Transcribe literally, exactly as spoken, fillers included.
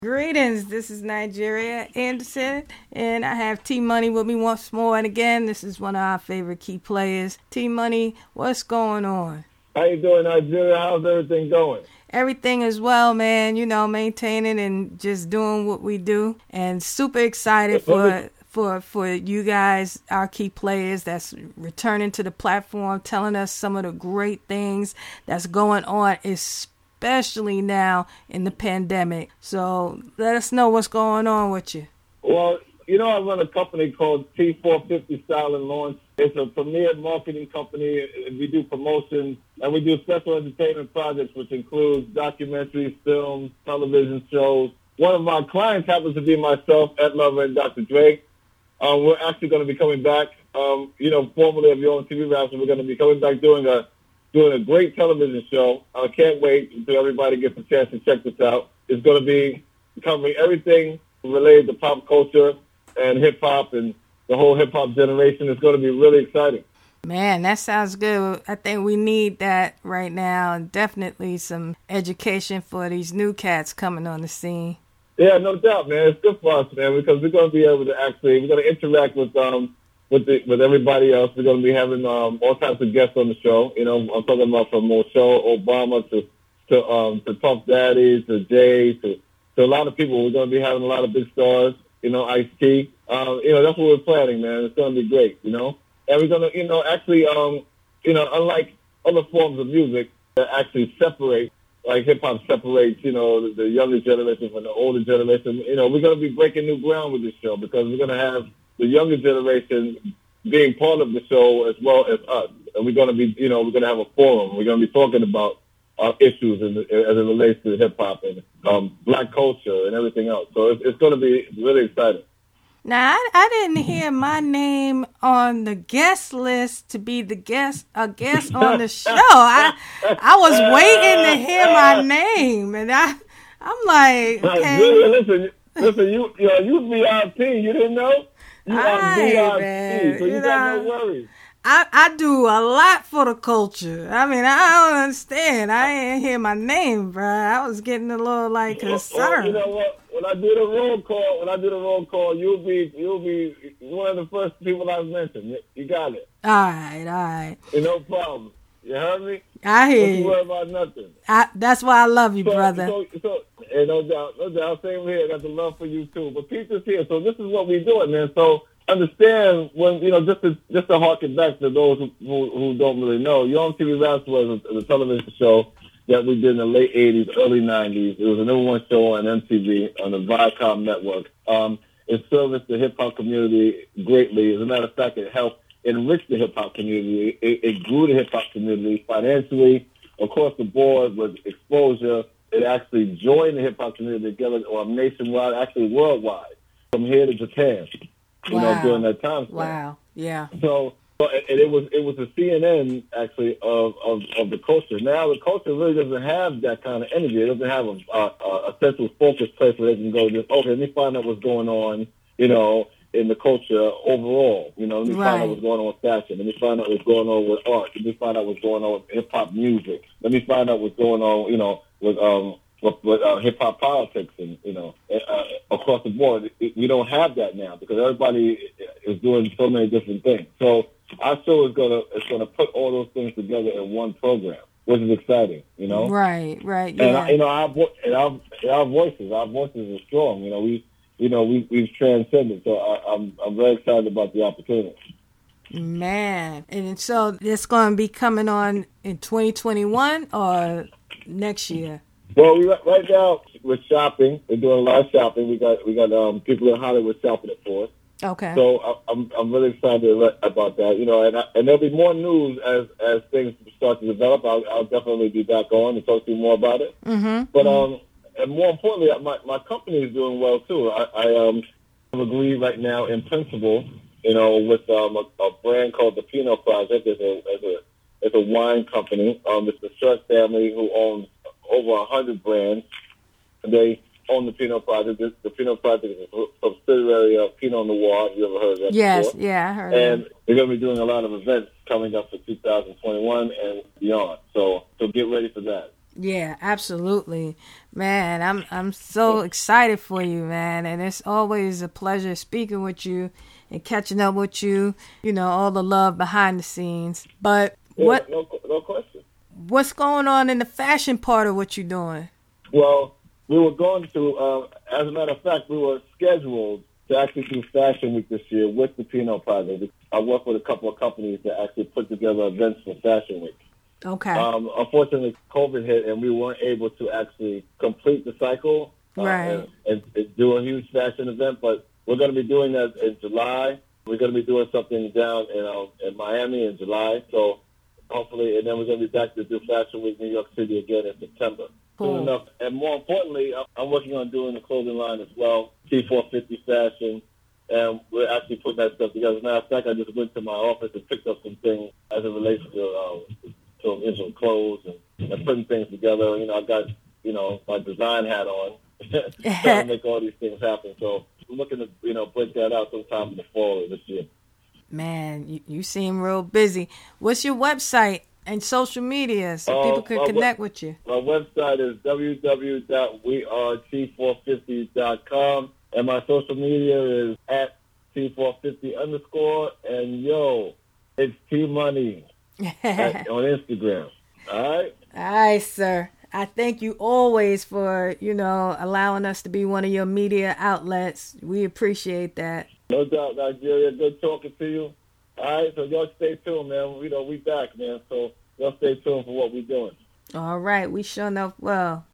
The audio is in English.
Greetings, this is Nigeria Anderson, and I have T-Money with me once more. And again, this is one of our favorite key players. T-Money, what's going on? How you doing, Nigeria? How's everything going? Everything is well, man. You know, maintaining and just doing what we do. And super excited for for for you guys, our key players that's returning to the platform, telling us some of the great things that's going on, especially now in the pandemic. So let us know what's going on with you. Well, you know, I run a company called T four fifty Style and Launch. It's a premier marketing company. We do promotions, and we do special entertainment projects, which includes documentaries, films, television shows. One of my clients happens to be myself, Ed Lover, and Doctor Drake. Um, we're actually going to be coming back, um, you know, formerly of Your Own T V Raps, and we're going to be coming back doing a doing a great television show. I can't wait until everybody gets a chance to check this out. It's going to be covering everything related to pop culture and hip-hop and the whole hip-hop generation. Is going to be really exciting. Man, that sounds good. I think we need that right now, and definitely some education for these new cats coming on the scene. Yeah, no doubt, man. It's good for us, man, because we're going to be able to actually, we're going to interact with um with the, with everybody else. We're going to be having um all types of guests on the show. You know, I'm talking about from Michelle Obama to to um to Puff Daddy to Jay to to a lot of people. We're going to be having a lot of big stars. You know, Ice-T. Um, you know, that's what we're planning, man. It's going to be great. You know, and we're going to, you know, actually, um, you know, unlike other forms of music that actually separate. Like hip-hop separates, you know, the, the younger generation from the older generation. You know, we're going to be breaking new ground with this show because we're going to have the younger generation being part of the show as well as us. And we're going to be, you know, we're going to have a forum. We're going to be talking about our issues in, as it relates to hip-hop and um, black culture and everything else. So it's, it's going to be really exciting. Now, I, I didn't hear my name on the guest list to be the guest, a guest on the show. I I was waiting to hear my name, and I I'm like, okay. Listen, listen, you you know, you V I P. You didn't know? You are V I P, man, so you, you got know, no worries. I, I do a lot for the culture. I mean, I don't understand. I ain't hear my name, bro. I was getting a little like concerned. Well, you know what? When I do the roll call, when I do the roll call, you'll be you'll be one of the first people I mentioned. You got it. All right, all right. No problem. You heard me? I hear Don't you. you worry about nothing. I, that's why I love you, so, brother. So, so, and no doubt, no doubt. Same here. I got the love for you too. But Peter's here, so this is what we doing, man. So understand when you know just to just to harken back to those who who, who don't really know. Your Own T V Raps was a, a television show that we did in the late eighties, early nineties. It was a number one show on M T V, on the Viacom network. Um, it serviced the hip-hop community greatly. As a matter of fact, it helped enrich the hip-hop community. It, it grew the hip-hop community financially, across the board with exposure. It actually joined the hip-hop community together um, nationwide, actually worldwide, from here to Japan, you wow. know, during that time span. Wow, yeah. So... And it was it was a C N N actually of, of, of the culture. Now the culture really doesn't have that kind of energy. It doesn't have a, a, a central focus place where they can go just okay. Let me find out what's going on, you know, in the culture overall. You know, let me right. find out what's going on with fashion. Let me find out what's going on with art. Let me find out what's going on with hip hop music. Let me find out what's going on, you know, with um with, with uh, hip hop politics and you know uh, across the board. We don't have that now because everybody is doing so many different things. So. Our show is gonna it's gonna put all those things together in one program, which is exciting, you know. Right, right, yeah. And I, you know, our and our, our voices, our voices are strong. You know, we, you know, we we've transcended. So I, I'm I'm very excited about the opportunity. Man, and so it's going to be coming on in twenty twenty-one or next year. Well, we right now we're shopping. We're doing a lot of shopping. We got we got um, people in Hollywood shopping it for us. Okay. So I, I'm I'm really excited about that, you know, and I, and there'll be more news as as things start to develop. I'll, I'll definitely be back on and talk to you more about it. Mm-hmm. But um, and more importantly, my my company is doing well too. I, I um agree right now in principle, you know, with um a, a brand called the Pinot Project. It's a it's a it's a wine company. Um, it's the Shrek family who owns over a hundred brands. They own the Pinot Project. The, the Pinot Project is a subsidiary of Pinot Noir. Have you ever heard of that yes, before? yeah, I heard And of it. they're going to be doing a lot of events coming up for two thousand twenty-one and beyond. So, so get ready for that. Yeah, absolutely, man. I'm I'm so excited for you, man, and it's always a pleasure speaking with you and catching up with you. You know, all the love behind the scenes. But Yeah, what no, no question. what's going on in the fashion part of what you're doing? Well, we were going to, uh, as a matter of fact, we were scheduled to actually do Fashion Week this year with the Pinot Project. I work with a couple of companies that actually put together events for Fashion Week. Okay. Um, unfortunately, COVID hit, and we weren't able to actually complete the cycle uh, Right. and, and, and do a huge fashion event. But we're going to be doing that in July. We're going to be doing something down in, uh, in Miami in July. So hopefully, and then we're going to be back to do Fashion Week New York City again in September. Cool. Soon enough. And more importantly, I'm working on doing the clothing line as well, T four fifty Fashion. And we're actually putting that stuff together. As a matter of fact, I just went to my office and picked up some things as it relates to uh, to original clothes and, and putting things together. You know, I got, you know, my design hat on, trying to make all these things happen. So I'm looking to, you know, break that out sometime in the fall of this year. Man, you, you seem real busy. What's your website and social media so Uh, people can uh, connect with you? My website is w w w dot we are t four fifty dot com, and my social media is at T four fifty underscore, and yo, it's T Money at, on Instagram. All right? All right, sir. I thank you always for, you know, allowing us to be one of your media outlets. We appreciate that. No doubt, Nigeria. Good talking to you. All right, so y'all stay tuned, man. You know, we back, man. So y'all stay tuned for what we're doing. All right, we sure enough will.